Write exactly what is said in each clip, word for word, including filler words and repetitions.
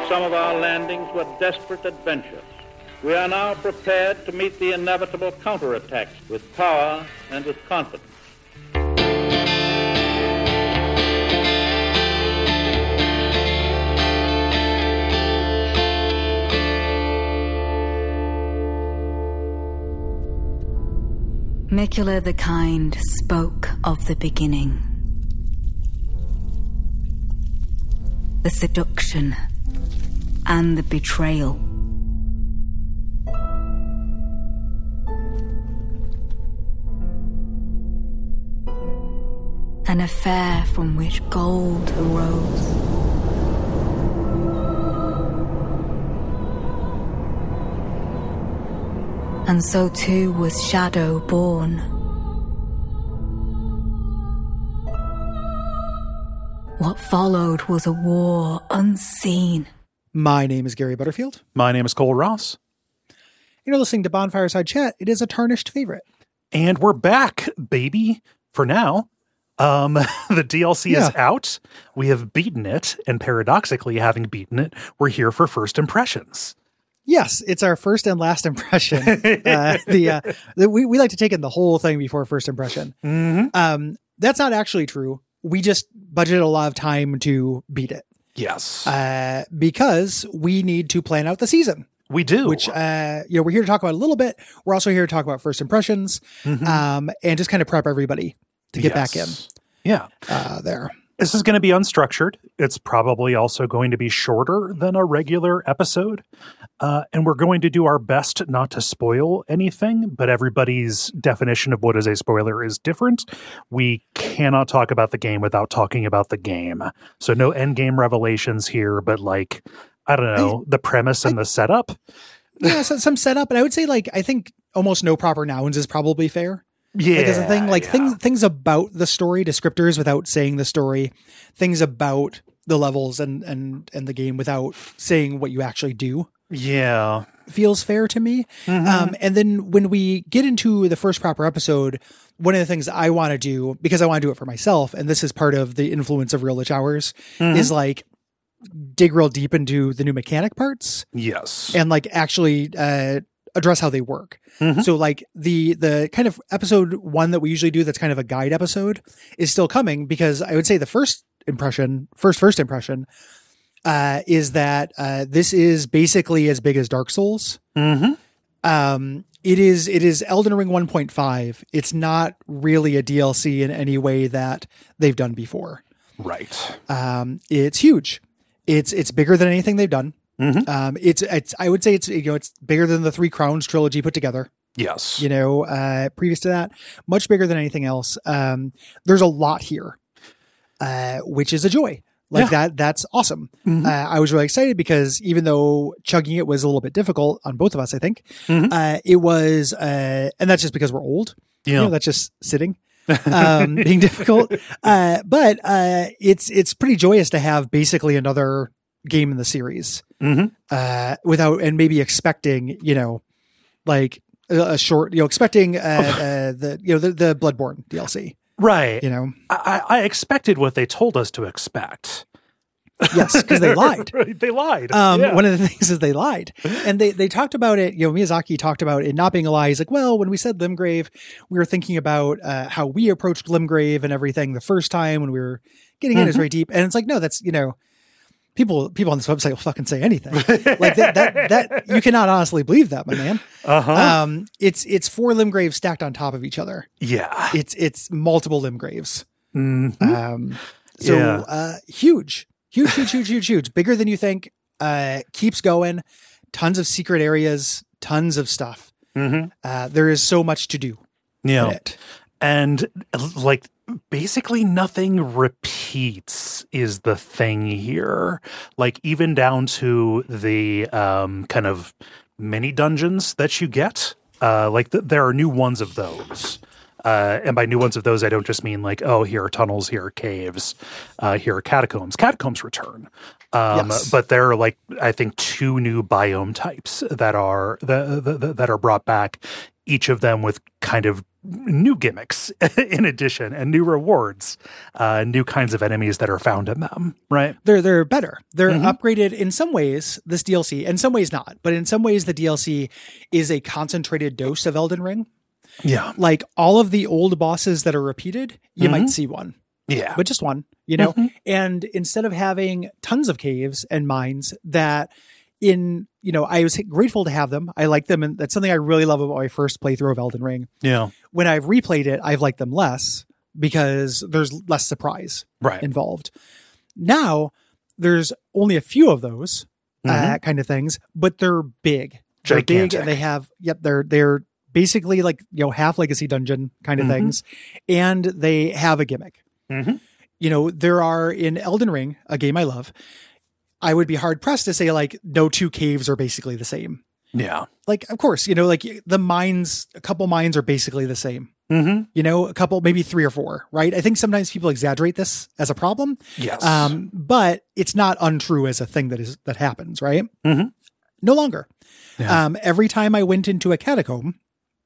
some of our landings were desperate adventures. We are now prepared to meet the inevitable counterattacks with power and with confidence. Miquella the Kind spoke of the beginning. The seduction and the betrayal. An affair from which gold arose. And so too was Shadow born. What followed was a war unseen. My name is Gary Butterfield. My name is Cole Ross. You're listening to Bonfireside Chat. It is a tarnished favorite. And we're back, baby, for now. Um, the D L C Yeah. is out. We have beaten it. And paradoxically, having beaten it, we're here for first impressions. Yes, it's our first and last impression. uh, the, uh, the we, we like to take in the whole thing before first impression. Mm-hmm. Um, that's not actually true. We just budgeted a lot of time to beat it. Yes. Uh, because we need to plan out the season. We do. Which, uh, you know, we're here to talk about a little bit. We're also here to talk about first impressions, Mhm. um, and just kind of prep everybody to get Yes. back in. Yeah. Uh, there. This is going to be unstructured. It's probably also going to be shorter than a regular episode. Uh, and we're going to do our best not to spoil anything, but everybody's definition of what is a spoiler is different. We cannot talk about the game without talking about the game. So no end game revelations here, but like, I don't know, I, the premise and I, the setup. Yeah, so, some setup. And I would say like, I think almost no proper nouns is probably fair. Yeah. Like as a thing, like yeah. things, things about the story, descriptors without saying the story, things about the levels and, and, and the game without saying what you actually do. Yeah. Feels fair to me. Mm-hmm. Um, and then when we get into the first proper episode, one of the things I want to do, because I want to do it for myself, and this is part of the influence of Real Lich Hours, mm-hmm. is like dig real deep into the new mechanic parts. Yes. And like actually uh, address how they work. Mm-hmm. So like the the kind of episode one that we usually do that's kind of a guide episode is still coming, because I would say the first impression, first first impression, uh, is that uh, this is basically as big as Dark Souls. Mm-hmm. Um, it is it is Elden Ring one point five. It's not really a D L C in any way that they've done before. Right. Um, it's huge. It's it's bigger than anything they've done. Mm-hmm. Um, it's it's I would say it's you know it's bigger than the Three Crowns trilogy put together. Yes. You know, uh, previous to that, much bigger than anything else. Um, there's a lot here, uh, which is a joy. Like yeah. that, that's awesome. Mm-hmm. Uh, I was really excited because even though chugging it was a little bit difficult on both of us, I think, mm-hmm. uh, it was, uh, and that's just because we're old. Yeah. You know, that's just sitting, um, being difficult. Uh, but, uh, it's, it's pretty joyous to have basically another game in the series, mm-hmm. uh, without, and maybe expecting, you know, like a, a short, you know, expecting, uh, uh the, you know, the, the Bloodborne D L C. Right. You know, I, I expected what they told us to expect. Yes, because they lied. Right, they lied. Um, yeah. One of the things is they lied. And they, they talked about it, you know, Miyazaki talked about it not being a lie. He's like, well, when we said Limgrave, we were thinking about uh, how we approached Limgrave and everything the first time when we were getting in is very deep. And it's like, no, that's, you know, people people on this website will fucking say anything. Like that, that, that, you cannot honestly believe that, my man. Uh-huh. Um, it's, it's four Limgraves stacked on top of each other. Yeah. It's, it's multiple Limgraves. Mm-hmm. Um, so, Yeah. uh, huge, huge, huge, huge, huge, huge, bigger than you think, uh, keeps going, tons of secret areas, tons of stuff. Mm-hmm. Uh, there is so much to do. Yeah. in it. And like basically nothing repeats is the thing here. Like even down to the um, kind of mini dungeons that you get. Uh, like th- there are new ones of those. Uh, and by new ones of those, I don't just mean like, oh, here are tunnels, here are caves, uh, here are catacombs. Catacombs return. Um, Yes. But there are like, I think, two new biome types that are that, that, that are brought back, each of them with kind of new gimmicks in addition, and new rewards, uh, new kinds of enemies that are found in them, right? They're they're better. They're Mm-hmm. upgraded in some ways, this D L C, in some ways not. But in some ways, the D L C is a concentrated dose of Elden Ring. Yeah. Like all of the old bosses that are repeated, you Mhm. might see one, Yeah. but just one, you know? Mhm. And instead of having tons of caves and mines that in, you know, I was grateful to have them. I like them. And that's something I really love about my first playthrough of Elden Ring. Yeah. When I've replayed it, I've liked them less because there's less surprise Right. involved. Now there's only a few of those uh, Mhm. kind of things, but they're big. They're big Gigantic. and they have, yep, they're, they're basically like, you know, half legacy dungeon kind of Mhm. things. And they have a gimmick. Mhm. You know, there are in Elden Ring, a game I love, I would be hard pressed to say like no two caves are basically the same. Yeah. Like, of course, you know, like the mines, a couple mines are basically the same. Mm-hmm. You know, a couple, maybe three or four, right? I think sometimes people exaggerate this as a problem. Yes. Um, but it's not untrue as a thing that is, that happens, right? Mhm. No longer. Yeah. Um, every time I went into a catacomb,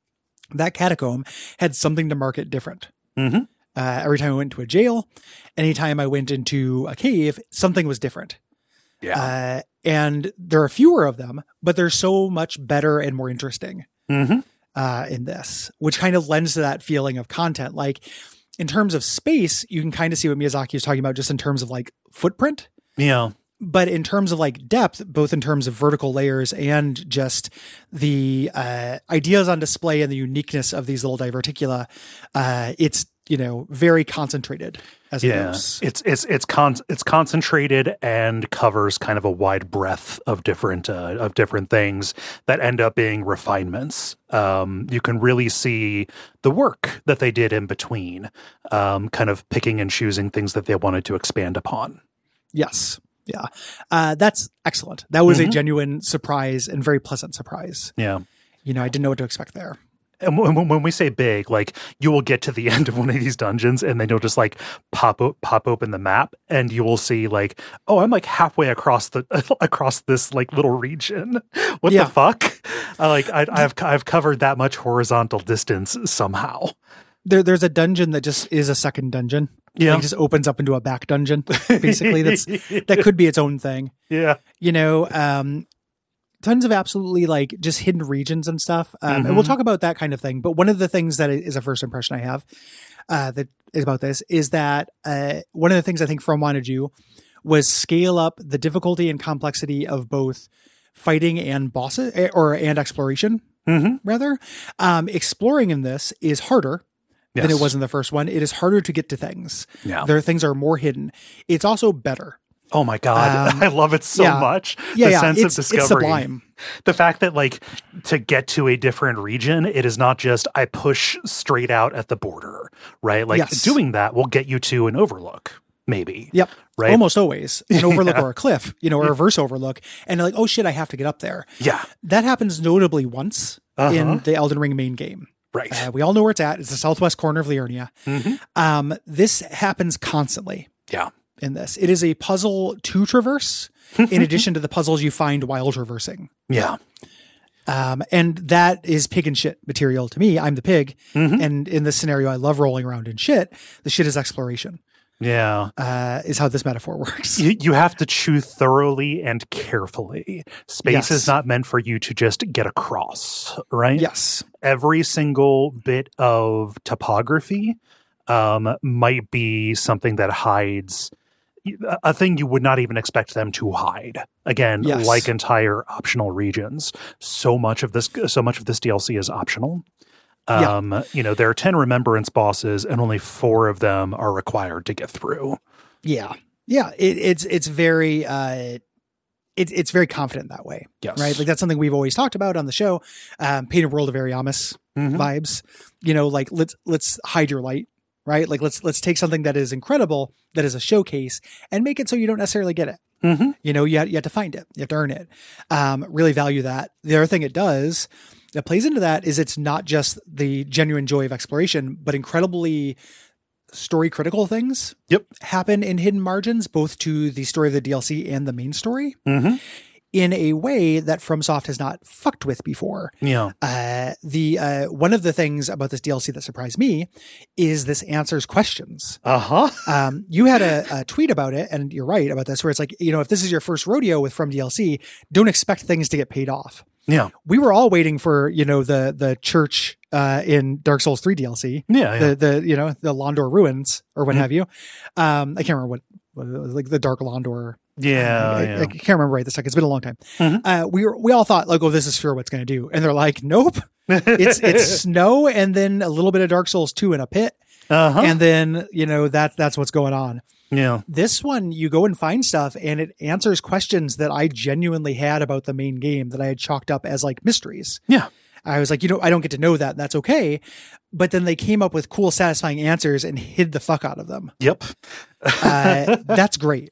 that catacomb had something to mark it different. Mm-hmm. Uh, every time I went to a jail, anytime I went into a cave, something was different. Yeah. Uh, and there are fewer of them, but they're so much better and more interesting Mm-hmm. uh, in this, which kind of lends to that feeling of content. Like in terms of space, you can kind of see what Miyazaki is talking about just in terms of like footprint. Yeah. But in terms of like depth, both in terms of vertical layers and just the uh, ideas on display and the uniqueness of these little diverticula, uh, it's, you know, very concentrated as a Yeah. dose. It's it's it's con it's concentrated and covers kind of a wide breadth of different uh, of different things that end up being refinements. Um, you can really see the work that they did in between, um, kind of picking and choosing things that they wanted to expand upon. Yes. Yeah. Uh, that's excellent. That was a Mhm. genuine surprise and very pleasant surprise. Yeah. You know, I didn't know what to expect there. And when, when we say big, like you will get to the end of one of these dungeons and then you'll just like pop o- pop open the map and you will see like, oh, I'm like halfway across the across this like little region. What Yeah. the fuck? I like I, I've I've covered that much horizontal distance somehow. There, there's a dungeon that just is a second dungeon. Yeah. Like, just opens up into a back dungeon. Basically, that's that could be its own thing. Yeah. You know, um, tons of absolutely like just hidden regions and stuff. Um, and we'll Mhm. talk about that kind of thing. But one of the things that is a first impression I have uh, that is about this is that uh, one of the things I think From wanted to do was scale up the difficulty and complexity of both fighting and bosses eh, or and exploration Mm-hmm. rather. Um, exploring in this is harder than it Yes. was in the first one. It is harder to get to things. Yeah. There things are more hidden. It's also better. Oh my god, Um, I love it so yeah. much. Yeah, the yeah. sense It's, of discovery. it's sublime. The fact that like to get to a different region, it is not just I push straight out at the border, right? Like Yes. doing that will get you to an overlook, maybe. Yep. Right. Almost always an overlook Yeah. or a cliff, you know, or a reverse overlook. And like, oh shit, I have to get up there. Yeah. That happens notably once Uh-huh. in the Elden Ring main game. Right. Uh, we all know where it's at. It's the southwest corner of Liurnia. Mhm. Um, this happens constantly Yeah. in this. It is a puzzle to traverse in addition to the puzzles you find while traversing. Yeah. Um, and that is pig and shit material to me. I'm the pig. Mhm. And in this scenario, I love rolling around in shit. The shit is exploration, Yeah. uh, is how this metaphor works. You, you have to chew thoroughly and carefully. Space Yes. is not meant for you to just get across, right? Yes. Every single bit of topography um, might be something that hides a thing you would not even expect them to hide. Again, Yes. like entire optional regions. So much of this, so much of this D L C is optional. Yeah. Um, you know, there are ten remembrance bosses, and only four of them are required to get through. Yeah. Yeah. It, it's, it's very, uh, it's it's very confident that way, Yes, right? Like that's something we've always talked about on the show. Um, Painted World of Ariamis Mhm. vibes, you know, like let's, let's hide your light, right? Like let's, let's take something that is incredible, that is a showcase and make it so you don't necessarily get it. Mhm. You know, you have, you have to find it. You have to earn it. Um, really value that. The other thing it does that plays into that is it's not just the genuine joy of exploration, but incredibly story critical things Yep. happen in hidden margins, both to the story of the D L C and the main story. Mhm. in a way that FromSoft has not fucked with before. Yeah. Uh, the uh, one of the things about this D L C that surprised me is this answers questions. Uh-huh. Um, you had a, a tweet about it, and you're right about this, where it's like, you know, if this is your first rodeo with From D L C, don't expect things to get paid off. Yeah. We were all waiting for, you know, the the church uh, in Dark Souls three D L C. Yeah, yeah. The, the you know, the Londor ruins or what Mhm. have you. Um, I can't remember what, what it was, like the Dark Londor. Yeah, I, yeah. I can't remember right this second. It's been a long time. Mhm. Uh, we were, we all thought like, oh, this is sure what's going to do. And they're like, nope, it's, it's snow and then a little bit of Dark Souls two in a pit. Uh-huh. And then, you know, that's, that's what's going on. Yeah. This one, you go and find stuff and it answers questions that I genuinely had about the main game that I had chalked up as like mysteries. Yeah. I was like, you know, I don't get to know that. And that's okay. But then they came up with cool, satisfying answers and hid the fuck out of them. Yep. Uh, that's great.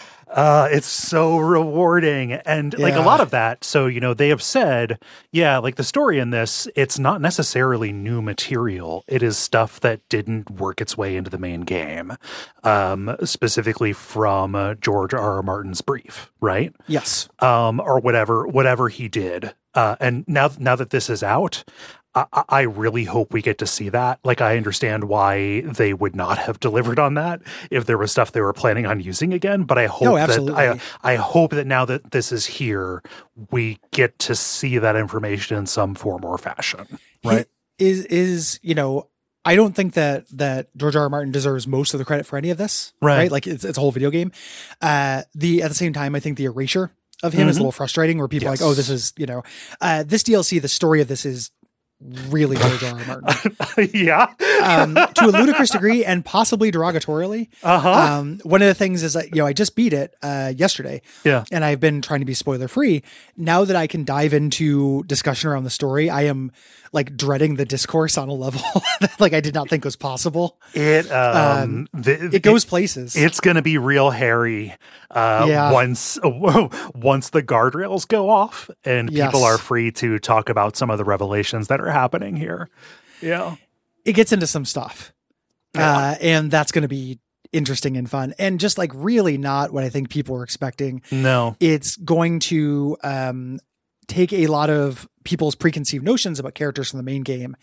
Uh, it's so rewarding. And like a Yeah. lot of that. So, you know, they have said, yeah, like the story in this, it's not necessarily new material. It is stuff that didn't work its way into the main game, um, specifically from uh, George R. R. Martin's brief, right? Yes. Um, or whatever, whatever he did. Uh, and now, now that this is out, I, I really hope we get to see that. Like, I understand why they would not have delivered on that if there was stuff they were planning on using again. But I hope No, that absolutely. I, I hope that now that this is here, we get to see that information in some form or fashion. Right? Is, is, you know, I don't think that, that George R. R. Martin deserves most of the credit for any of this. Right. Like it's, it's a whole video game. Uh, the, at the same time, I think the erasure of him is a Mhm. little frustrating where people Yes. are like, oh, this is, you know, uh, this D L C, the story of this is really George R. R. Martin. yeah. um, to a ludicrous degree and possibly derogatorily. Uh-huh. Um, one of the things is that, you know, I just beat it uh, yesterday yeah. and I've been trying to be spoiler free. Now that I can dive into discussion around the story, I am like dreading the discourse on a level that like I did not think was possible. It, um, Um, the, It goes places. It's going to be real hairy uh, Yeah. once once the guardrails go off and Yes. people are free to talk about some of the revelations that are happening here. Yeah. It gets into some stuff. Yeah. Uh, and that's going to be interesting and fun. And just like really not what I think people were expecting. No. It's going to um, take a lot of people's preconceived notions about characters from the main game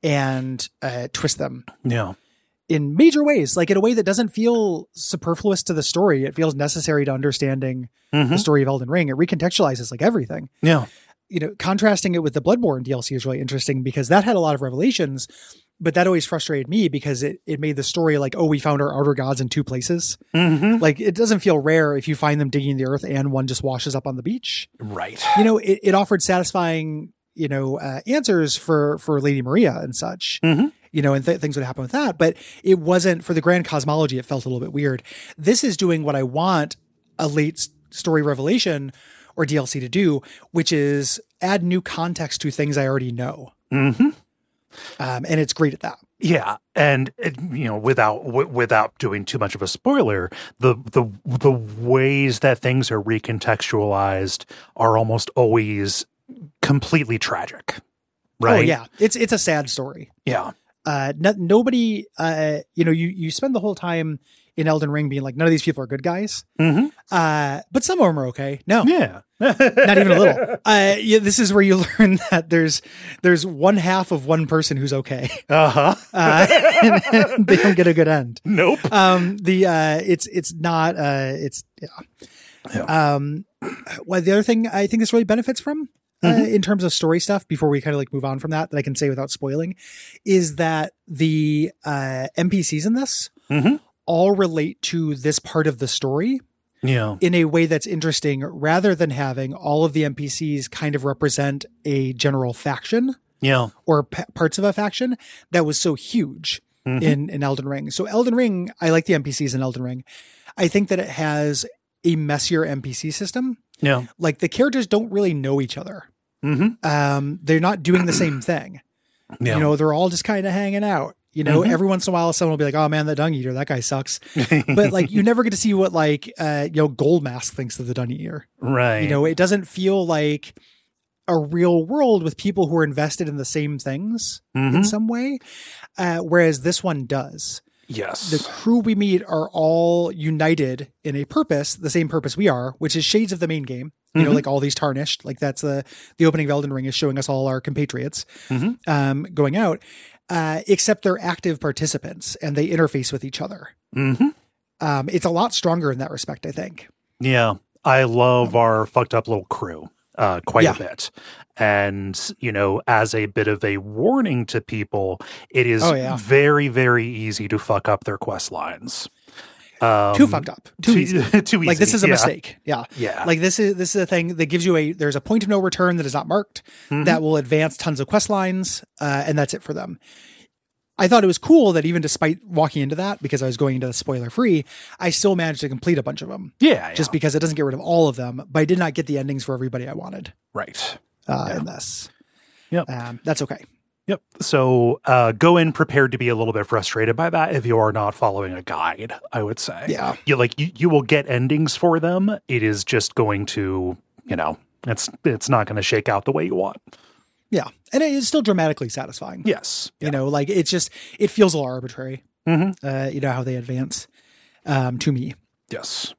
and uh, twist them Yeah. in major ways, like in a way that doesn't feel superfluous to the story. It feels necessary to understanding Mhm. the story of Elden Ring. It recontextualizes like everything. Yeah. You know, contrasting it with the Bloodborne D L C is really interesting because that had a lot of revelations, but that always frustrated me because it, it made the story like, oh, we found our outer gods in two places. Mm-hmm. Like it doesn't feel rare if you find them digging the earth and one just washes up on the beach. Right. You know, it, it offered satisfying, you know, uh, answers for, for Lady Maria and such, Mm-hmm. you know, and th- things would happen with that, but it wasn't for the grand cosmology. It felt a little bit weird. This is doing what I want a late s- story revelation or D L C to do, which is add new context to things I already know. Mm-hmm. Um, and it's great at that. Yeah, and it, you know, without w- without doing too much of a spoiler, the the the ways that things are recontextualized are almost always completely tragic, right? Oh yeah. It's, it's a sad story. Yeah. Uh, no, nobody, uh, you know, you, you spend the whole time in Elden Ring being like, none of these people are good guys. Mm-hmm. Uh, but some of them are okay. No, Yeah. not even a little. Uh, yeah, this is where you learn that there's, there's one half of one person who's okay. Uh-huh. Uh, and, and they don't get a good end. Nope. Um, the, uh, it's, it's not, uh, it's, yeah. Yeah. Um, well, the other thing I think this really benefits from, uh, Mhm. in terms of story stuff before we kind of like move on from that, that I can say without spoiling is that the, uh, N P Cs in this Mhm. all relate to this part of the story Yeah. in a way that's interesting rather than having all of the N P Cs kind of represent a general faction Yeah. or p- parts of a faction that was so huge Mhm. in, in Elden Ring. So Elden Ring, I like the N P Cs in Elden Ring. I think that it has a messier N P C system. Yeah. Like the characters don't really know each other. Mm-hmm. Um, they're not doing the same thing. Yeah. You know, they're all just kind of hanging out. You know, Mhm. every once in a while, someone will be like, "Oh man, that dung eater, that guy sucks." But like, you never get to see what like, uh, you know, Gold Mask thinks of the dung eater. right. You know, it doesn't feel like a real world with people who are invested in the same things in Mhm. some way. Uh, whereas this one does. Yes. The crew we meet are all united in a purpose, the same purpose we are, which is shades of the main game. You know, Mhm. like all these tarnished, like that's the, the opening of Elden Ring is showing us all our compatriots Mhm. um, going out, uh, except they're active participants and they interface with each other. Mm-hmm. Um, it's a lot stronger in that respect, I think. Yeah. I love our fucked up little crew uh, quite Yeah. a bit. And, you know, as a bit of a warning to people, it is Oh, yeah. very, very easy to fuck up their quest lines. Um, Too fucked up. Too, too, easy. too easy. Like this is a yeah. mistake. Yeah. Yeah. Like this is this is a thing that gives you a there's a point of no return that is not marked Mhm. that will advance tons of quest lines, uh, and that's it for them. I thought it was cool that even despite walking into that, because I was going into the spoiler free, I still managed to complete a bunch of them. yeah. Just yeah. because it doesn't get rid of all of them, but I did not get the endings for everybody I wanted Right. uh, Yeah. in this. Yep. Um, that's okay. Yep. So uh, go in prepared to be a little bit frustrated by that if you are not following a guide, I would say. Yeah. You like you, you will get endings for them. It is just going to, you know, it's it's not going to shake out the way you want. Yeah. And it is still dramatically satisfying. Yes. You know, like it's just, it feels a little arbitrary, Mm-hmm. uh, you know, how they advance um, to me. Yes.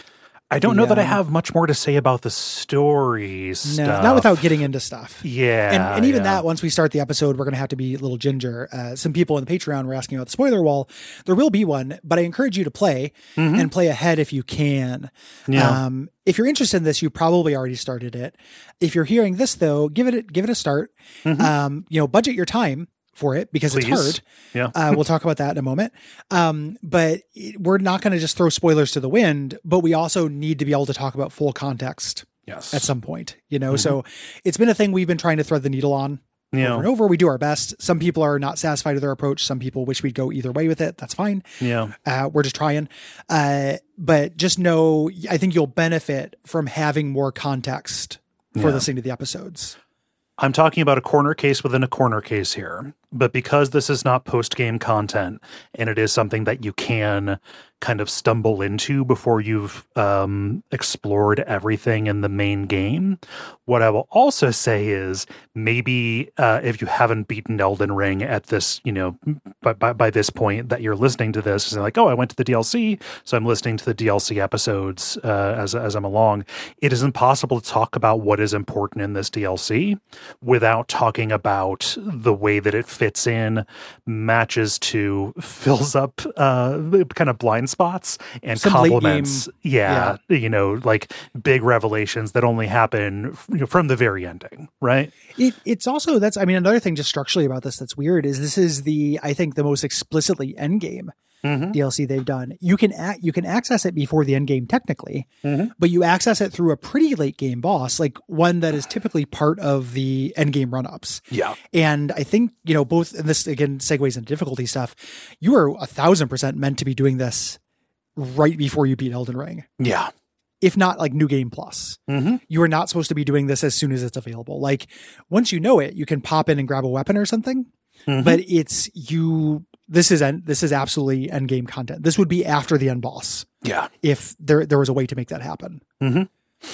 I don't know that I um, have much more to say about the story No, stuff. not without getting into stuff. Yeah. And, and even yeah. that, once we start the episode, we're going to have to be a little ginger. Uh, some people in the Patreon were asking about the spoiler wall. There will be one, but I encourage you to play Mhm. and play ahead if you can. Yeah. Um, if you're interested in this, you probably already started it. If you're hearing this though, give it, give it a start. Mhm. Um, you know, budget your time for it because Please. it's hard. Yeah. Uh, we'll talk about that in a moment. Um, but it- we're not going to just throw spoilers to the wind, but we also need to be able to talk about full context Yes. at some point, you know? Mhm. So it's been a thing we've been trying to thread the needle on yeah. over and over. We do our best. Some people are not satisfied with our approach. Some people wish we'd go either way with it. That's fine. Yeah. Uh, we're just trying. Uh, but just know, I think you'll benefit from having more context for Yeah. listening to the episodes. I'm talking about a corner case within a corner case here, but because this is not post-game content and it is something that you can kind of stumble into before you've um, explored everything in the main game, what I will also say is maybe uh, if you haven't beaten Elden Ring at this, you know, by, by, by this point that you're listening to this, and like, oh, I went to the D L C, so I'm listening to the D L C episodes uh, as, as I'm along. It is impossible to talk about what is important in this D L C without talking about the way that it fits in, matches to, fills up uh, kind of blind spots, and Some late complements, yeah, you know, like big revelations that only happen you know, from the very ending, right? It, it's also, that's, I mean, another thing just structurally about this that's weird is this is the, I think, the most explicitly endgame Mm-hmm. D L C they've done. You can act, you can access it before the end game technically, Mhm. but you access it through a pretty late game boss, like one that is typically part of the end game run ups. Yeah. And I think, you know, both, and this again segues into difficulty stuff. You are a thousand percent meant to be doing this right before you beat Elden Ring, Yeah. if not like New Game Plus. Mm-hmm. You are not supposed to be doing this as soon as it's available. Like once you know it, you can pop in and grab a weapon or something, Mhm. but it's you, this is, en- this is absolutely end game content. This would be after the end boss Yeah. if there, there was a way to make that happen. Mhm.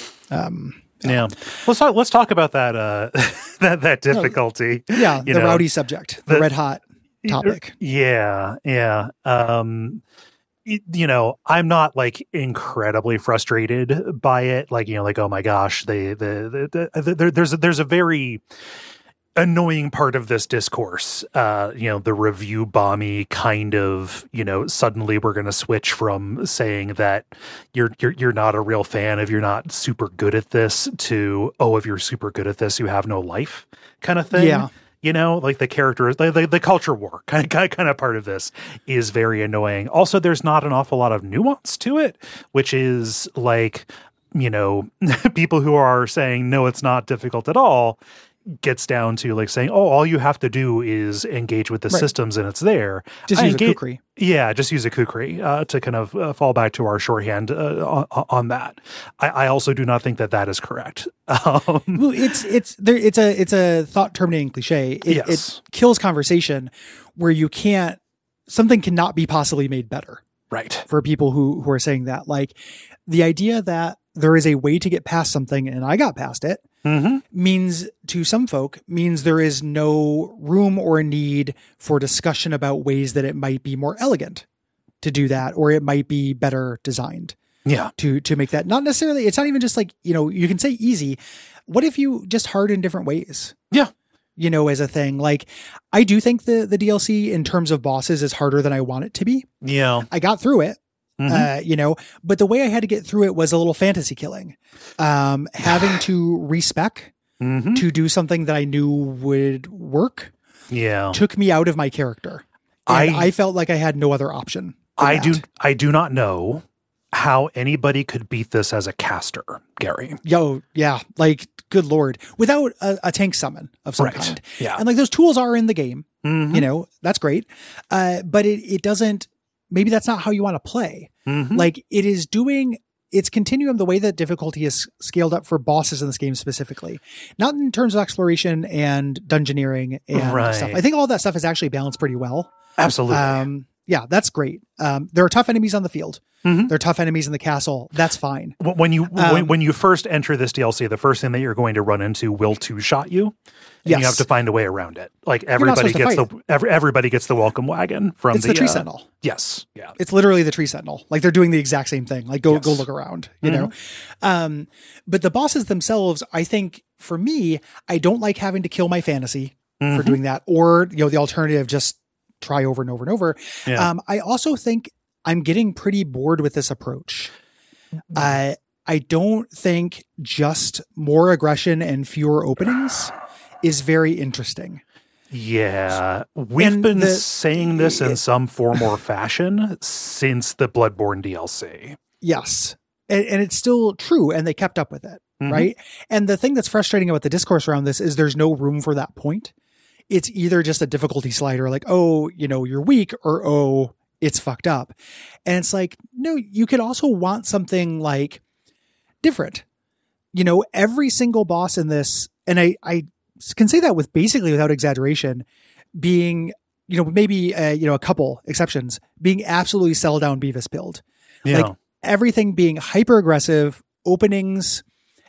Um, Yeah. Let's talk, let's talk about that, uh, that, that difficulty. yeah, You the know, rowdy subject, the, the- red hot topic. Yeah. Yeah. Um, y- you know, I'm not like incredibly frustrated by it. Like, you know, like, oh my gosh, they, the, the, the, the there's, a, there's a very annoying part of this discourse, uh, you know, the review bomby kind of, you know, suddenly we're going to switch from saying that you're, you're, you're not a real fan if you're not super good at this to, oh, if you're super good at this, you have no life kind of thing. Yeah. You know, like the characters, the, the, the culture war kind of, kind of part of this is very annoying. Also, there's not an awful lot of nuance to it, which is like, you know, people who are saying, no, it's not difficult at all, gets down to like saying, oh, all you have to do is engage with the Right. systems and it's there. Just I use a engage- kukri. Yeah, just use a kukri uh, to kind of uh, fall back to our shorthand uh, on, on that. I, I also do not think that that is correct. Um, Well, it's it's there. It's a it's a thought terminating cliche. It, Yes. it kills conversation where you can't. Something cannot be possibly made better right. for people who who are saying that. Like the idea that there is a way to get past something, and I got past it, Mm-hmm. means to some folk means there is no room or need for discussion about ways that it might be more elegant to do that, or it might be better designed. Yeah. To to make that not necessarily. It's not even just like, you know, you can say easy. What if you just hard in different ways? Yeah. You know, as a thing. Like, I do think the the D L C in terms of bosses is harder than I want it to be. Yeah. I got through it. Mm-hmm. Uh, you know, but the way I had to get through it was a little fantasy killing, um, having to respec mm-hmm. to do something that I knew would work. Yeah. Took me out of my character. And I, I felt like I had no other option. I that. do. I do not know how anybody could beat this as a caster, Gary. Yo, yeah. Like, good Lord, without a, a tank summon of some Right. kind. Yeah. And like those tools are in the game, Mm-hmm. you know, that's great. Uh, but it, it doesn't, maybe that's not how you want to play. Mm-hmm. Like, it is doing its continuum the way that difficulty is scaled up for bosses in this game specifically, not in terms of exploration and dungeoneering and Right. stuff. I think all that stuff is actually balanced pretty well. Absolutely. Um, yeah, that's great. Um, there are tough enemies on the field. Mm-hmm. There are tough enemies in the castle. That's fine. When you Um, when, when you first enter this D L C, the first thing that you're going to run into will two shot you, and Yes. you have to find a way around it. Like not everybody supposed to gets the every, everybody gets the welcome wagon from It's the, the tree uh, sentinel. Yes, yeah, It's literally the tree sentinel. Like, they're doing the exact same thing. Like, go Yes. go look around, you know. Um, but the bosses themselves, I think, for me, I don't like having to kill my fantasy for Mhm. doing that, or you know, the alternative, just try over and over and over. Yeah. Um, I also think I'm getting pretty bored with this approach. I I don't think just more aggression and fewer openings is very interesting. yeah. We've And been the- saying this in some form or fashion since the Bloodborne D L C. Yes. And, and it's still true. And they kept up with it. Mhm. Right. And the thing that's frustrating about the discourse around this is there's no room for that point. It's either just a difficulty slider, like, oh, you know, you're weak, or, oh, it's fucked up. And it's like, no, you could also want something like different. You know, every single boss in this, and I, I can say that with basically without exaggeration, being, you know, maybe, uh, you know, a couple exceptions, being absolutely sell down Beavis build. Yeah. Like, everything being hyper aggressive, openings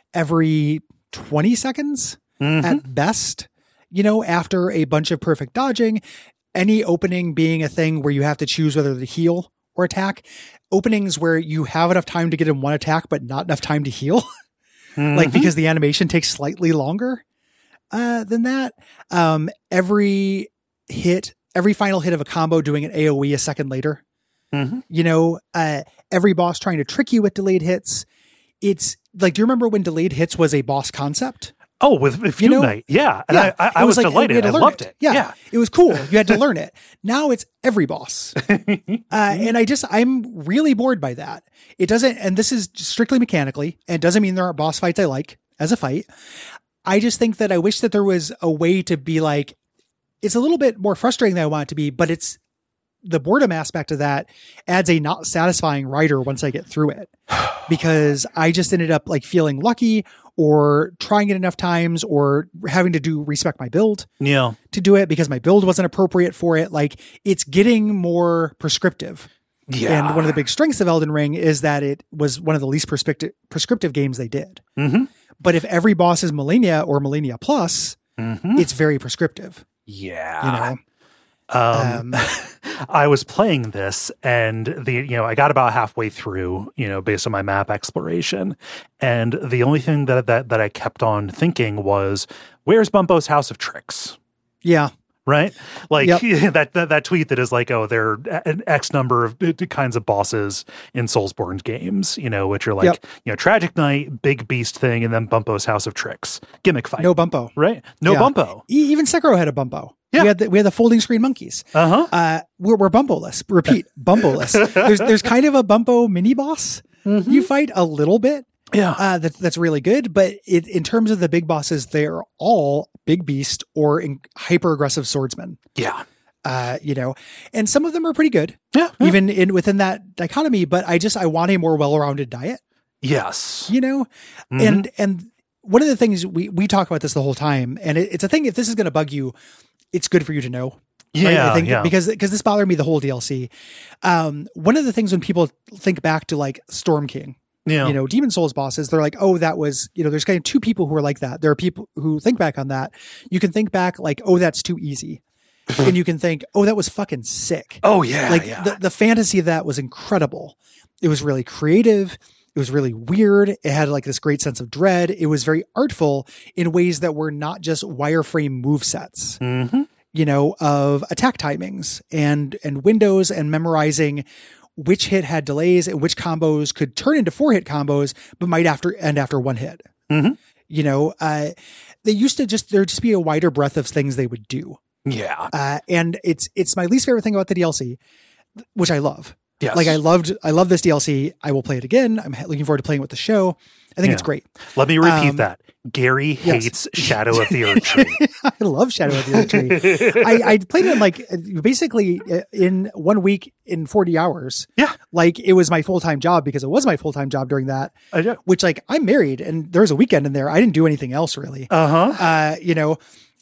every twenty seconds Mhm. at best, you know, after a bunch of perfect dodging, any opening being a thing where you have to choose whether to heal or attack, openings where you have enough time to get in one attack, but not enough time to heal, like Mhm. because the animation takes slightly longer uh, than that. Um, every hit, every final hit of a combo doing an A O E a second later. Mhm. You know, uh, every boss trying to trick you with delayed hits. It's like, do you remember when delayed hits was a boss concept? Oh, with Feud You know, Night, yeah, and Yeah, I, I, I it was, like, we delighted. had to I learn loved it. Yeah, Yeah, it was cool. You had to learn it. Now it's every boss. uh, and I just, I'm really bored by that. It doesn't, and this is strictly mechanically, and it doesn't mean there aren't boss fights I like as a fight. I just think that I wish that there was a way to be like, it's a little bit more frustrating than I want it to be, but it's, the boredom aspect of that adds a not satisfying rider once I get through it, because I just ended up like feeling lucky or trying it enough times or having to do respec my build yeah, to do it because my build wasn't appropriate for it. Like, it's getting more prescriptive. yeah. And one of the big strengths of Elden Ring is that it was one of the least prescriptive prescriptive games they did. Mhm. But if every boss is Millennia or Millennia Plus, Mhm. it's very prescriptive, yeah. you know? Um, Um, I was playing this, and the you know I got about halfway through, you know, based on my map exploration, and the only thing that that that I kept on thinking was, "Where's Bumpo's House of Tricks?" yeah. Right? Like Yep. that, that that tweet that is like, "Oh, there are an X number of d- d- kinds of bosses in Soulsborne games, you know, which are like, Yep. you know, Tragic Knight, Big Beast thing, and then Bumpo's House of Tricks, gimmick fight, No bumpo. right? No Yeah. Bumpo, E- Even Sekiro had a bumpo. Yeah. We had the, we had the folding screen monkeys. uh huh, Uh, we're, we're bumpo-less. Repeat, bumpo-less. There's there's kind of a bumpo mini boss you fight a little bit. yeah, Uh, that, that's really good. But it, in terms of the big bosses, they're all big beast or in, hyper aggressive swordsmen. yeah, Uh, you know, and some of them are pretty good, yeah, yeah. even in within that dichotomy. But I just I want a more well-rounded diet. yes, You know, Mhm. and and one of the things we we talk about this the whole time, and it, it's a thing. If this is going to bug you, it's good for you to know. yeah, Right? I think yeah. because because this bothered me the whole D L C. Um, one of the things when people think back to like Storm King, Yeah. you know, Demon Souls bosses, they're like, oh, that was, you know, there's kind of two people who are like that. There are people who think back on that. You can think back like, oh, that's too easy. And you can think, oh, that was fucking sick. Oh yeah, like yeah. the, the fantasy of that was incredible. It was really creative. It was really weird. It had like this great sense of dread. It was very artful in ways that were not just wireframe movesets, Mm-hmm. you know, of attack timings and, and windows and memorizing which hit had delays and which combos could turn into four hit combos, but might after end after one hit. Mm-hmm. You know, uh, they used to just, there'd just be a wider breadth of things they would do. Yeah. Uh, and it's, it's my least favorite thing about the D L C, which I love. Yes. Like I loved, I love this D L C. I will play it again. I'm looking forward to playing with the show. I think Yeah. it's great. Let me repeat Um, that. Gary yes. hates Shadow of the Erd Tree. I love Shadow of the Erd Tree. I, I played it like basically in one week in forty hours. Yeah. Like it was my full-time job because it was my full-time job during that, I know. which like I'm married and there was a weekend in there. I didn't do anything else really. Uh-huh. Uh, you know,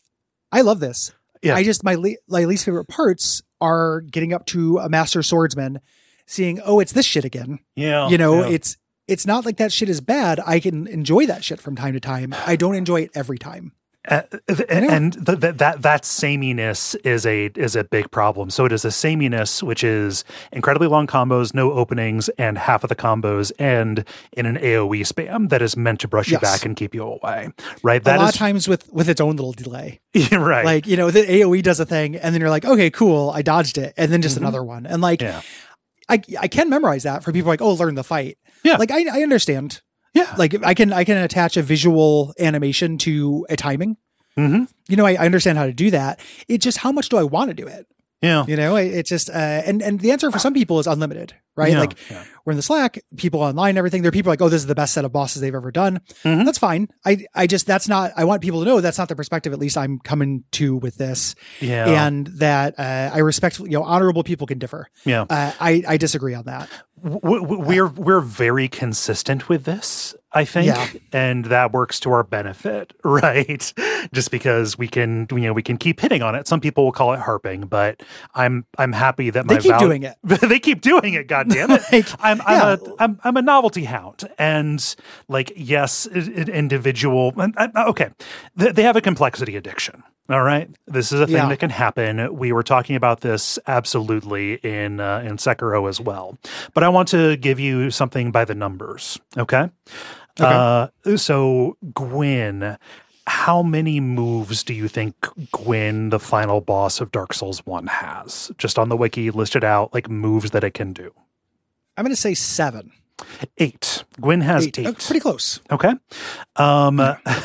I love this. Yeah. I just, my, le- my least favorite parts are getting up to a master swordsman, seeing, oh, it's this shit again. Yeah. You know, yeah. it's, it's not like that shit is bad. I can enjoy that shit from time to time. I don't enjoy it every time. Uh, th- and th- th- that that sameness is a is a big problem. So it is a sameness, which is incredibly long combos, no openings, and half of the combos end in an AoE spam that is meant to brush you Yes. back and keep you away. Right? A That lot is of times with, with its own little delay. right. Like, you know, the AoE does a thing and then you're like, okay, cool. I dodged it. And then just another one. And like, yeah. I, I can memorize that for people like, oh, learn the fight. Yeah. Like I, I understand. Yeah. Like I can, I can attach a visual animation to a timing. Mm-hmm. You know, I, I understand how to do that. It's just how much do I want to do it? Yeah. You know, it, it's just, uh, and, and the answer for some people is unlimited, right? Yeah, Like yeah. we're in the Slack, people online, everything. There are people like, oh, this is the best set of bosses they've ever done. Mhm. That's fine. I, I just, that's not, I want people to know that's not the perspective, at least I'm coming to with this. Yeah. And that, uh, I respect, you know, honorable people can differ. Yeah. Uh, I, I disagree on that. W- w- we're we're very consistent with this, I think, Yeah. and that works to our benefit, right? Just because we can, you know, we can keep hitting on it. Some people will call it harping, but I'm I'm happy that my They keep val- doing it. they keep doing it. God damn it! Like, I'm I'm yeah. a I'm I'm a novelty hound, and like yes, i- i- individual. and, uh, Okay, they, they have a complexity addiction. All right, this is a thing Yeah. that can happen. We were talking about this absolutely in uh, in Sekiro as well, but I want to give you something by the numbers. Okay, uh, so Gwyn, how many moves do you think Gwyn, the final boss of Dark Souls One, has? Just on the wiki, listed out like moves that it can do. I'm going to say seven. Eight. Gwyn has eight. Eight. Oh, pretty close. Okay. Um,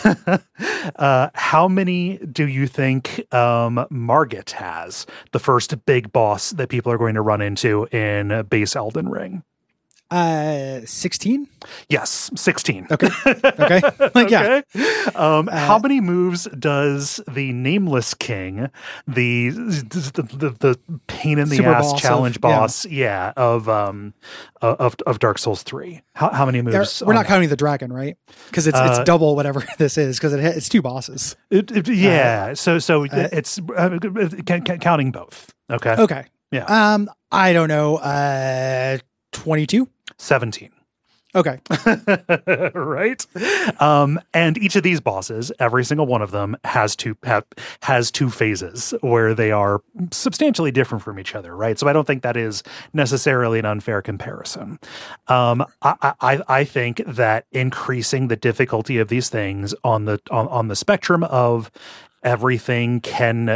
uh, how many do you think um, Margit has? The first big boss that people are going to run into in base Elden Ring. Uh, sixteen. Yes, sixteen. Okay. Okay. Like, yeah. Okay. Um, how many moves does the Nameless King, the the, the, the pain in the Super ass boss challenge of- yeah. boss, yeah, of um of of Dark Souls three? How how many There- moves? we're on not that? counting the dragon, right? Because it's Uh, it's double whatever this is. Because it, ha- it's two bosses. It, it- yeah, so so it's uh, c- c- counting both. Okay, Okay. yeah, Um, I don't know. Uh, twenty-two. seventeen. Okay. Right, um, and each of these bosses, every single one of them, has two have, has two phases where they are substantially different from each other. Right, so I don't think that is necessarily an unfair comparison. Um, I, I I think that increasing the difficulty of these things on the on, on the spectrum of everything can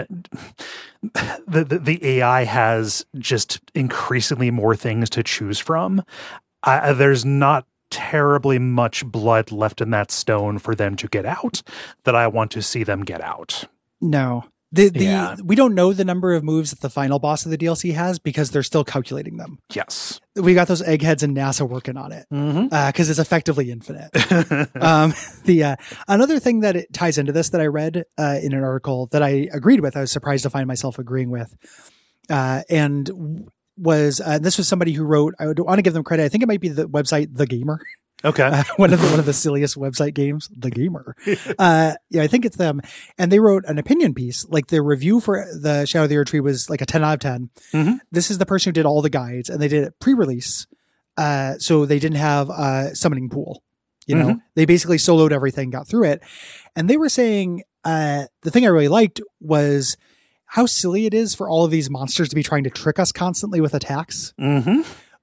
the, the the A I has just increasingly more things to choose from. I, there's not terribly much blood left in that stone for them to get out that I want to see them get out. No. The the Yeah. we don't know the number of moves that the final boss of the D L C has because they're still calculating them. Yes. We got those eggheads and NASA working on it Mm-hmm. because it's effectively infinite. um, the uh, another thing that it ties into this that I read uh, in an article that I agreed with, I was surprised to find myself agreeing with, uh, and was uh, this was somebody who wrote. I would want to give them credit. I think it might be the website The Gamer. Okay. Uh, one of the one of the silliest website games, The Gamer. Uh, yeah, I think it's them. And they wrote an opinion piece. Like the review for the Shadow of the Erd Tree was like a ten out of ten. Mm-hmm. This is the person who did all the guides, and they did it pre-release. Uh, so they didn't have a summoning pool. You know, Mhm. they basically soloed everything, got through it. And they were saying uh, the thing I really liked was how silly it is for all of these monsters to be trying to trick us constantly with attacks. Mm-hmm.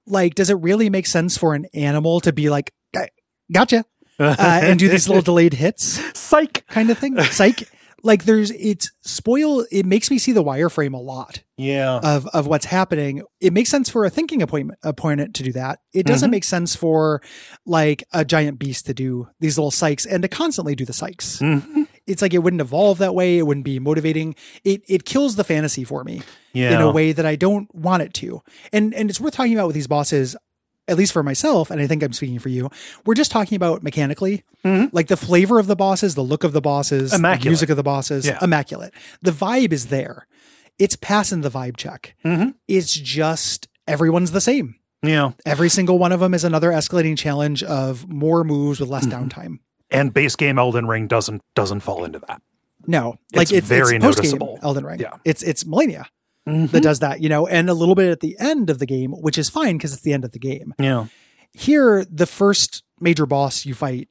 like, does it really make sense for an animal to be like, gotcha, uh, and do these little delayed hits? Psych kind of thing. Psych. Like there's, it's spoil. It makes me see the wireframe a lot. Yeah. Of, of what's happening. It makes sense for a thinking appointment opponent to do that. It doesn't mm-hmm. make sense for like a giant beast to do these little psychs and to constantly do the psychs. Mm-hmm. It's like, it wouldn't evolve that way. It wouldn't be motivating. It, it kills the fantasy for me yeah. in a way that I don't want it to. And, and it's worth talking about with these bosses, at least for myself, and I think I'm speaking for you, we're just talking about mechanically, mm-hmm. like the flavor of the bosses, the look of the bosses, immaculate. The music of the bosses, yeah. immaculate. The vibe is there. It's passing the vibe check. Mm-hmm. It's just everyone's the same. Yeah. Every single one of them is another escalating challenge of more moves with less mm-hmm. downtime. And base game Elden Ring doesn't doesn't fall into that. No, like it's, it's very it's noticeable. Elden Ring. Yeah. It's it's Malenia. Mm-hmm. That does that, you know, and a little bit at the end of the game, which is fine because it's the end of the game. Yeah. Here, the first major boss you fight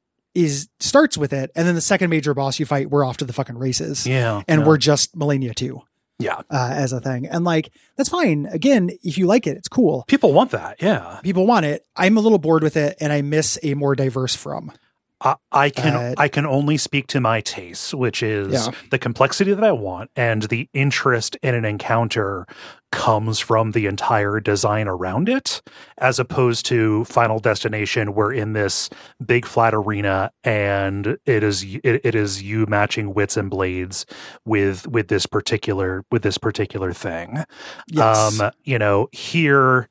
is starts with it, and then the second major boss you fight, we're off to the fucking races. Yeah. And yeah. we're just Malenia two. Yeah. Uh, as a thing. And like, that's fine. Again, if you like it, it's cool. People want that. Yeah. People want it. I'm a little bored with it, and I miss a more diverse From. I, I can uh, I can only speak to my tastes, which is yeah. the complexity that I want, and the interest in an encounter comes from the entire design around it, as opposed to Final Destination, we're in this big flat arena, and it is it, it is you matching wits and blades with with this particular with this particular thing. Yes. Um, you know, here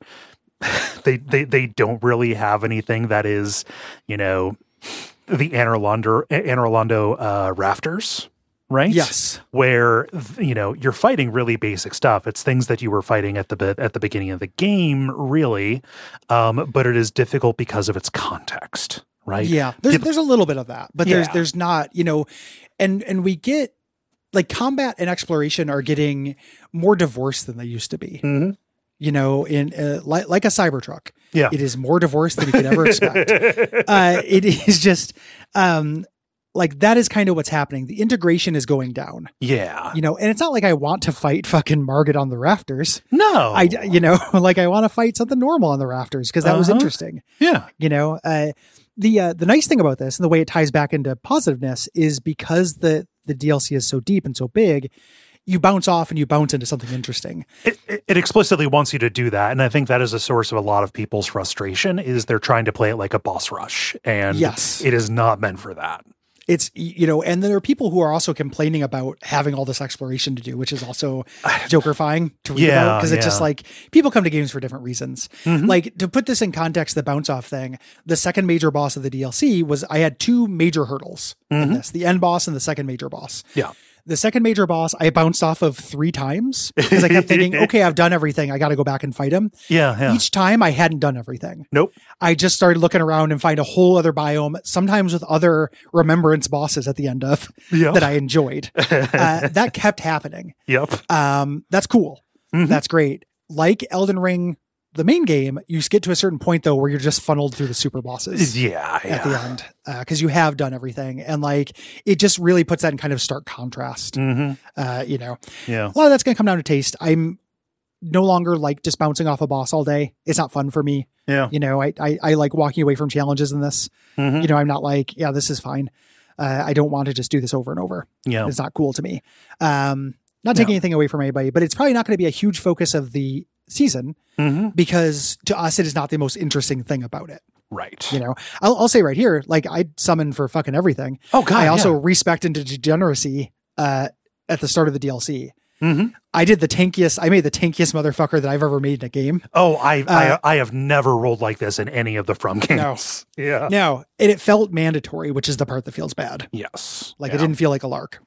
they they they don't really have anything that is, you know, the Anor Londo, Anor Londo uh, rafters, right? Yes. Where, you know, you're fighting really basic stuff. It's things that you were fighting at the at the beginning of the game, really, um, but it is difficult because of its context, right? Yeah, there's People, there's a little bit of that, but yeah. there's there's not, you know, and and we get like combat and exploration are getting more divorced than they used to be. Mm-hmm. You know, in uh, like, like a Cybertruck. Yeah. It is more divorced than you could ever expect. uh, it is just um, like, that is kind of what's happening. The integration is going down. Yeah. You know, and it's not like I want to fight fucking Margit on the rafters. No. I, you know, like I want to fight something normal on the rafters because that uh-huh. was interesting. Yeah. You know, uh, the, uh, the nice thing about this and the way it ties back into positiveness is because the, the D L C is so deep and so big, you bounce off and you bounce into something interesting. It, it, it explicitly wants you to do that. And I think that is a source of a lot of people's frustration is they're trying to play it like a boss rush. And yes. it is not meant for that. It's, you know, and there are people who are also complaining about having all this exploration to do, which is also jokerifying to read yeah, about because it's yeah. just like people come to games for different reasons. Mm-hmm. Like to put this in context, the bounce off thing, the second major boss of the D L C was I had two major hurdles mm-hmm. in this, the end boss and the second major boss. Yeah. The second major boss, I bounced off of three times because I kept thinking, okay, I've done everything. I got to go back and fight him. Yeah, yeah. Each time I hadn't done everything. Nope. I just started looking around and find a whole other biome, sometimes with other remembrance bosses at the end of yep. that I enjoyed. uh, that kept happening. Yep. Um, that's cool. Mm-hmm. That's great. Like Elden Ring, the main game, you get to a certain point though where you're just funneled through the super bosses. Yeah, yeah. At the end, because uh, you have done everything, and like it just really puts that in kind of stark contrast. Mm-hmm. Uh, you know, yeah. A lot of that's going to come down to taste. I'm no longer like just bouncing off a boss all day. It's not fun for me. Yeah. You know, I I, I like walking away from challenges in this. Mm-hmm. You know, I'm not like, yeah, this is fine. Uh, I don't want to just do this over and over. Yeah, it's not cool to me. Um, not taking no. anything away from anybody, but it's probably not going to be a huge focus of the season mm-hmm. because to us it is not the most interesting thing about it. Right. You know, I'll, I'll say right here, like I summon for fucking everything. Oh God. I also yeah. respect into degeneracy uh, at the start of the D L C. Mm-hmm. I did the tankiest. I made the tankiest motherfucker that I've ever made in a game. Oh, I uh, I I have never rolled like this in any of the From games. No. Yeah. No, and it felt mandatory, which is the part that feels bad. Yes. Like yeah. it didn't feel like a lark.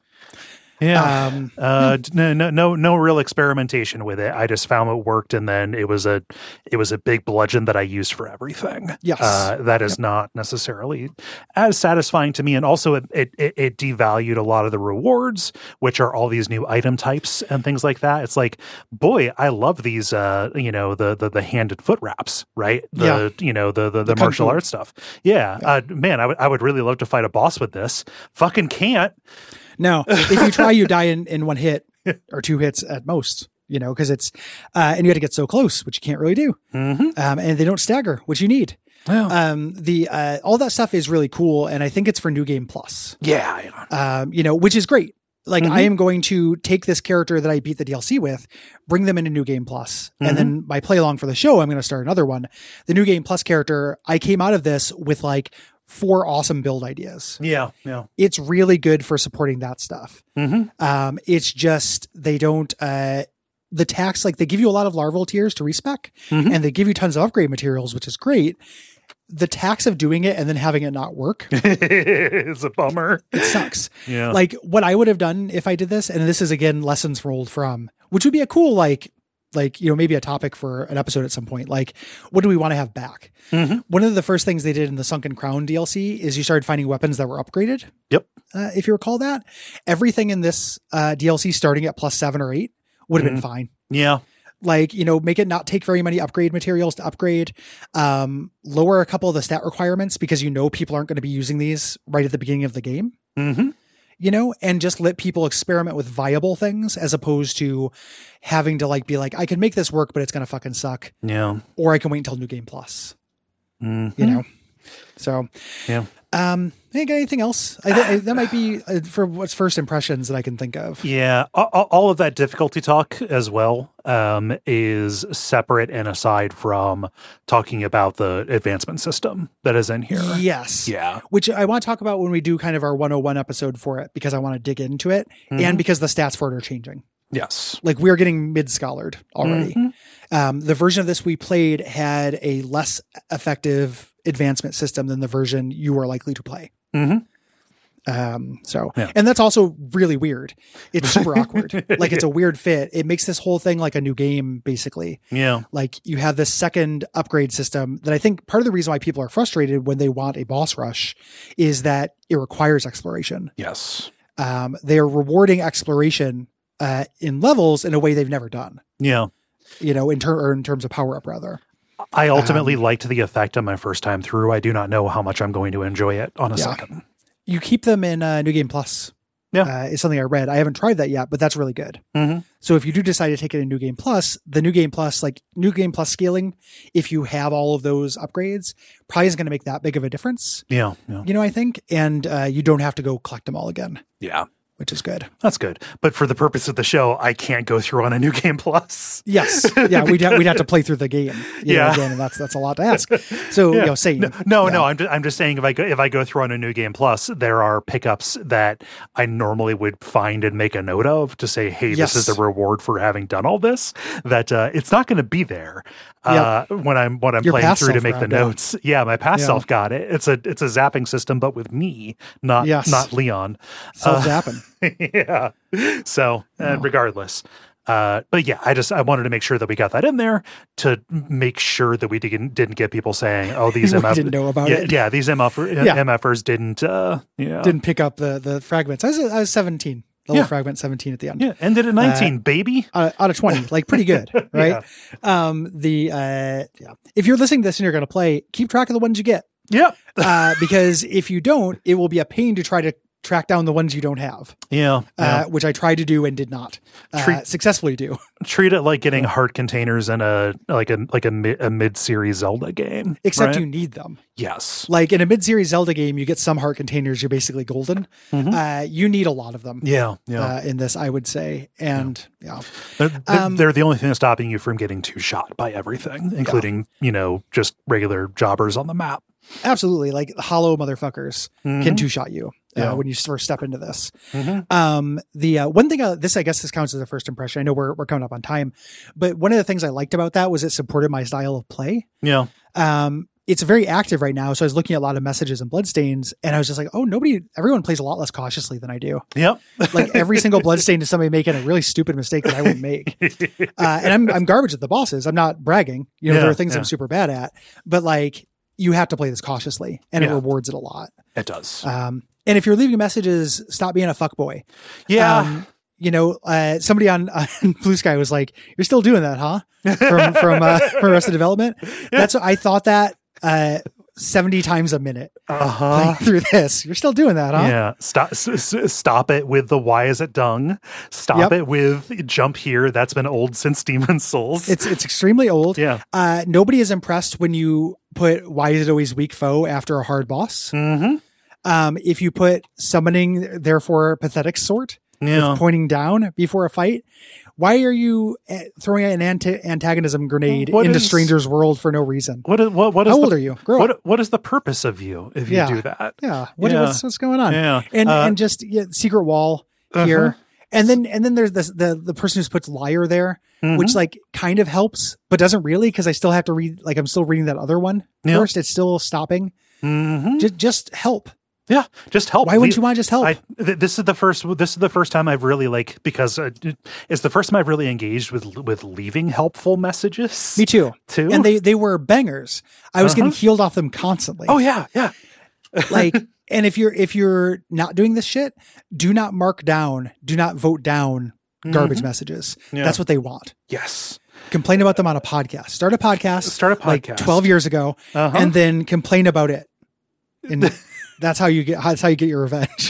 Yeah. Um, uh, no, no, no, no real experimentation with it. I just found it worked. And then it was a, it was a big bludgeon that I used for everything. Yes. Uh, that is yep. not necessarily as satisfying to me. And also it, it, it, it devalued a lot of the rewards, which are all these new item types and things like that. It's like, boy, I love these, uh, you know, the, the, the hand and foot wraps, right? The, yeah. you know, the, the, the, the martial arts stuff. Yeah. yeah. Uh, man, I would, I would really love to fight a boss with this. Fucking can't. No, if you try, you die in, in one hit or two hits at most. you know, because it's, uh, and you had to get so close, which you can't really do. Mm-hmm. Um, and they don't stagger, which you need. Yeah. Um, the, uh, all that stuff is really cool. And I think it's for New Game Plus, Yeah. yeah. um, you know, which is great. Like Mhm. I am going to take this character that I beat the D L C with, bring them into New Game Plus, Mhm. and then my play along for the show, I'm going to start another one. The New Game Plus character, I came out of this with like four awesome build ideas. Yeah. Yeah. It's really good for supporting that stuff. Mm-hmm. Um, it's just, they don't, uh, the tax, like they give you a lot of larval tiers to respec Mhm. and they give you tons of upgrade materials, which is great. The tax of doing it and then having it not work, It's a bummer. it sucks. Yeah. Like what I would have done if I did this, and this is again, lessons rolled from, which would be a cool, like, like, you know, maybe a topic for an episode at some point. Like, what do we want to have back? Mhm. One of the first things they did in the Sunken Crown D L C is you started finding weapons that were upgraded. Yep. Uh, if you recall that, everything in this uh, D L C starting at plus seven or eight would have been fine. Yeah. Like, you know, make it not take very many upgrade materials to upgrade, um, lower a couple of the stat requirements because you know people aren't going to be using these right at the beginning of the game, Mm-hmm. you know, and just let people experiment with viable things as opposed to having to like be like, I can make this work, but it's going to fucking suck. Yeah. Or I can wait until New Game Plus, Mhm. you know? So, Yeah. um, hey, got anything else? I, th- I, that might be uh, for what's first impressions that I can think of. Yeah, a- a- all of that difficulty talk as well um, is separate and aside from talking about the advancement system that is in here. Yes. Yeah. Which I want to talk about when we do kind of our one oh one episode for it, because I want to dig into it Mhm. and because the stats for it are changing. Yes. Like we're getting mid-scholared already. Mhm. Um, the version of this we played had a less effective advancement system than the version you are likely to play. Mm-hmm. Um, so, Yeah. and that's also really weird. It's super awkward. Like it's a weird fit. It makes this whole thing like a new game, basically. Yeah. Like you have this second upgrade system that I think part of the reason why people are frustrated when they want a boss rush is that it requires exploration. Yes. Um, they're rewarding exploration, uh, in levels in a way they've never done, Yeah. you know, in ter- or in terms of power up rather. I ultimately Um, liked the effect on my first time through. I do not know how much I'm going to enjoy it on a Yeah. second. You keep them in uh, New Game Plus. Yeah. Uh, is something I read. I haven't tried that yet, but that's really good. Mm-hmm. So if you do decide to take it in New Game Plus, the New Game Plus, like New Game Plus scaling, if you have all of those upgrades, probably isn't going to make that big of a difference, Yeah. Yeah. you know, I think. And uh, you don't have to go collect them all again, Yeah. which is good. That's good. But for the purpose of the show, I can't go through on a New Game Plus. Yes. Yeah. We'd, ha- we'd have to play through the game. You Yeah. Know, again, and that's, that's a lot to ask. So, Yeah. you know, same. No, no, Yeah. no. I'm just, I'm just saying if I go if I go through on a New Game Plus, there are pickups that I normally would find and make a note of to say, hey, Yes. this is the reward for having done all this. That uh, it's not going to be there uh, when I'm when I'm Your playing past through to self make the grabbed it. notes. Yeah, my past Yeah. self got it. It's a it's a zapping system, but with me, not Yes. not Leon. Self zapping. Yeah. So uh, Wow. regardless. Uh, but yeah, I just I wanted to make sure that we got that in there to make sure that we didn't didn't get people saying, "Oh, these We M F didn't know about yeah, it. Yeah, these M F Yeah. MFers didn't. Uh, yeah, Didn't pick up the, the fragments. I was, I was seventeen. Level Yeah. fragment seventeen at the end. yeah. Ended at nineteen, baby. Out, out of twenty, like pretty good, right? Um, the, uh, yeah. If you're listening to this and you're going to play, keep track of the ones you get. Yeah, Uh, because if you don't, it will be a pain to try to track down the ones you don't have, yeah. uh, yeah. which I tried to do and did not uh, Treat- successfully do. Treat it like getting heart containers in a like a like a, mi- a mid series Zelda game. Except right? you need them. yes, Like in a mid-series Zelda game, you get some heart containers. You're basically golden. Mhm. Uh, you need a lot of them. yeah, yeah. Uh, in this, I would say, and yeah, They're, they're, um, they're the only thing that's stopping you from getting too shot by everything, including you know just regular jobbers on the map. absolutely. Like hollow motherfuckers can Mhm. two-shot you uh, Yeah. when you first step into this. Mhm. Um, the uh, one thing, uh, this I guess this counts as a first impression. I know we're we're coming up on time, but one of the things I liked about that was it supported my style of play. Yeah, Um, it's very active right now, so I was looking at a lot of messages and bloodstains, and I was just like, oh, nobody, everyone plays a lot less cautiously than I do. yep. Like every single bloodstain is somebody making a really stupid mistake that I wouldn't make. Uh, and I'm I'm garbage at the bosses. I'm not bragging. You know, Yeah, there are things yeah. I'm super bad at, but like you have to play this cautiously, and it Yeah. rewards it a lot. It does. Um, and if you're leaving messages, stop being a fuckboy. yeah. Um, you know, uh, somebody on, on Blue Sky was like, "You're still doing that, huh?" From from uh, from Arrested Development. That's I thought that uh, seventy times a minute Uh-huh. playing through this. You're still doing that, huh? Yeah. Stop s- s- stop it with the why is it dung? Stop Yep. it with jump here. That's been old since Demon's Souls. It's it's extremely old. Yeah. Uh, nobody is impressed when you put why is it always weak foe after a hard boss. Mm-hmm. Um, if you put summoning, therefore pathetic sort, Yeah. with pointing down before a fight, why are you uh, throwing an anti- antagonism grenade What into is- Stranger's World for no reason? What is, what, what is How the, old are you? Grow what, up. what is the purpose of you if you Yeah. do that? Yeah. What, Yeah. What's, what's going on? Yeah. And Uh, and just yeah, secret wall here. Uh-huh. And then and then there's this the the person who puts liar there, Mhm. which like kind of helps, but doesn't really because I still have to read like I'm still reading that other one Yeah. first. It's still stopping. Mhm. Just just help. Yeah, just help. Why wouldn't Le- you want to just help? I, th- this is the first. This is the first time I've really like because uh, it's the first time I've really engaged with with leaving helpful messages. Me too. Too. And they they were bangers. I was Uh-huh. getting healed off them constantly. Oh yeah, yeah. like and if you're if you're not doing this shit, do not mark down, do not vote down garbage messages. Yeah. That's what they want. Yes. Complain about them on a podcast. Start a podcast. Start a like podcast. twelve years ago, Uh-huh. and then complain about it. And that's how you get that's how you get your revenge.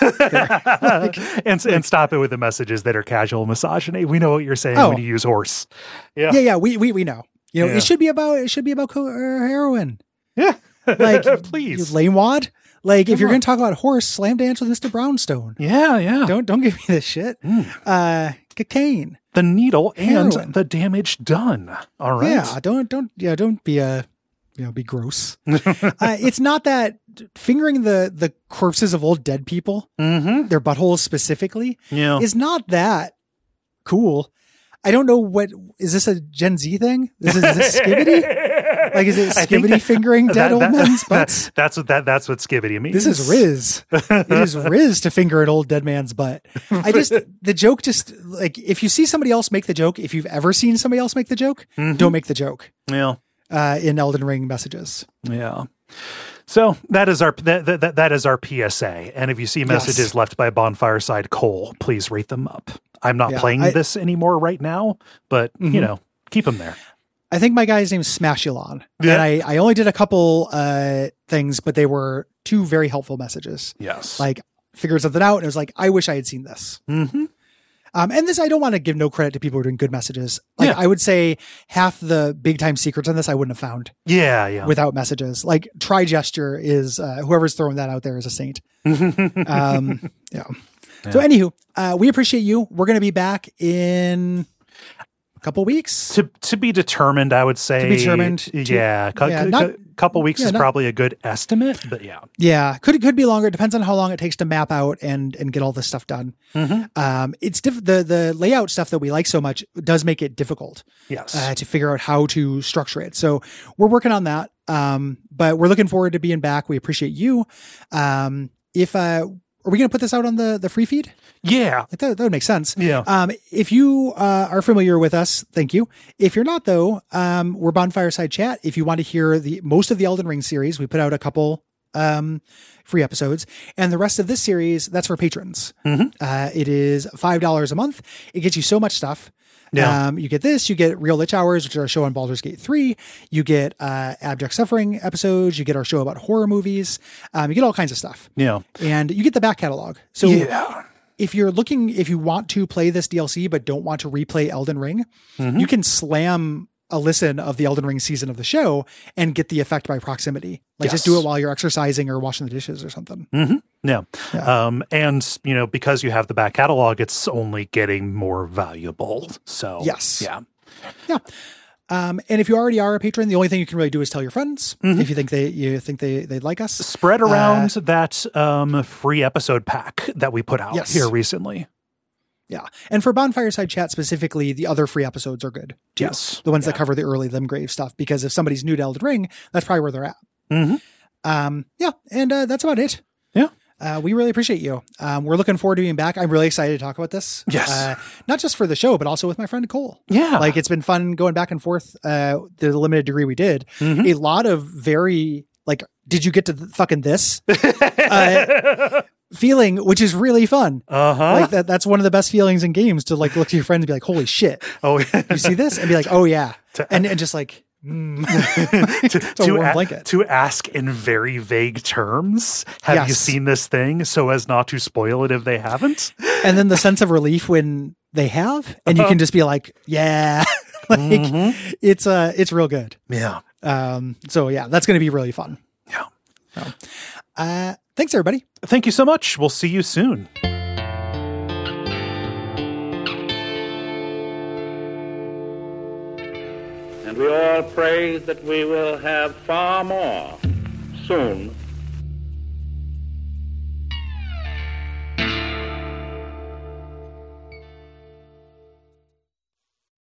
and and stop it with the messages that are casual misogyny. We know what you're saying Oh. when you use horse. Yeah. Yeah, yeah, we we we know. You know, Yeah. it should be about it should be about co- uh, heroin. Yeah. Like please. you lame wad. Like if Come you're on. going to talk about horse, slam dance with Mister Brownstone. Yeah, yeah. Don't don't give me this shit. Mm. Uh, cocaine. The needle and Heroin. the damage done. All right. Yeah, don't don't yeah, don't be a you know be gross. uh, it's not that fingering the the corpses of old dead people, Mm-hmm. their buttholes specifically, Yeah. is not that cool. I don't know what is this a Gen Z thing? This is, is this Skibbity? Like is it I think Skibbity that- fingering dead that- old that- men's butts? That's what that that's what Skibbity means. This is Riz. It is Riz to finger an old dead man's butt. I just the joke just like if you see somebody else make the joke, if you've ever seen somebody else make the joke, Mhm. don't make the joke Yeah. uh, in Elden Ring messages. Yeah. So that is our that, that that is our P S A. And if you see messages Yes. left by Bonfireside Cole, please rate them up. I'm not Yeah, playing I- this anymore right now, but Mhm. you know, keep them there. I think my guy's name is Smashulon. Yeah. And I, I only did a couple uh, things, but they were two very helpful messages. Yes. Like figured something out and it was like, I wish I had seen this. mm-hmm. Um, and this, I don't want to give no credit to people who are doing good messages. Like Yeah. I would say half the big time secrets on this, I wouldn't have found Yeah, yeah. without messages. Like Tri Gesture is, uh, whoever's throwing that out there is a saint. Um, yeah. So anywho, uh, we appreciate you. We're going to be back in a couple weeks. to to be determined, I would say. To be determined. To- Yeah. A yeah, not- couple weeks yeah, is not- probably a good estimate, but yeah. Yeah, could could be longer. It depends on how long it takes to map out and and get all this stuff done. Mm-hmm. Um, it's diff- the the layout stuff that we like so much does make it difficult Yes. uh, to figure out how to structure it. So we're working on that. Um, but we're looking forward to being back. We appreciate you. Um, if uh, are we going to put this out on the the free feed? yeah. Like, that, that would make sense. Yeah. Um, if you uh, are familiar with us, thank you. If you're not, though, um, we're Bonfireside Chat. If you want to hear the most of the Elden Ring series, we put out a couple um, free episodes, and the rest of this series that's for patrons. Mhm. Uh, it is five dollars a month. It gets you so much stuff. Yeah. Um, you get this, you get Real Lich Hours, which is our show on Baldur's Gate three. You get uh, Abject Suffering episodes. You get our show about horror movies. Um, you get all kinds of stuff. Yeah. And you get the back catalog. So Yeah. if you're looking, if you want to play this D L C but don't want to replay Elden Ring, Mhm. you can slam a listen of the Elden Ring season of the show and get the effect by proximity. Like just Yes. do it while you're exercising or washing the dishes or something. Mm-hmm. Yeah. Yeah. Um, and, you know, because you have the back catalog, it's only getting more valuable. So, Yes. Yeah. Yeah. Um, and if you already are a patron, the only thing you can really do is tell your friends Mhm. if you think they you think they they'd like us. Spread around that um, free episode pack that we put out Yes. here recently. Yeah. And for Bonfireside Chat specifically, the other free episodes are good too. Yes. The ones Yeah. that cover the early Limgrave stuff, because if somebody's new to Elden Ring, that's probably where they're at. Mm-hmm. Um, yeah. And uh, that's about it. Yeah. Uh, we really appreciate you. Um, we're looking forward to being back. I'm really excited to talk about this. Yes. Uh, not just for the show, but also with my friend Nicole. Yeah. Like it's been fun going back and forth, uh, the limited degree we did. Mhm. A lot of very like, did you get to th- fucking this uh, feeling, which is really fun. uh-huh. Like that, that's one of the best feelings in games to like look to your friend and be like, holy shit, oh, you see this? And be like, oh yeah. To- And, and just like Mm. to, a to, warm a- blanket. to ask in very vague terms, have you Yes. seen this thing, so as not to spoil it if they haven't? And then the sense of relief when they have, and you can just be like, yeah, like Mm-hmm. it's uh it's real good. Yeah. Um, so yeah, that's going to be really fun. Yeah. So, uh, thanks everybody. Thank you so much. We'll see you soon. And we all pray that we will have far more soon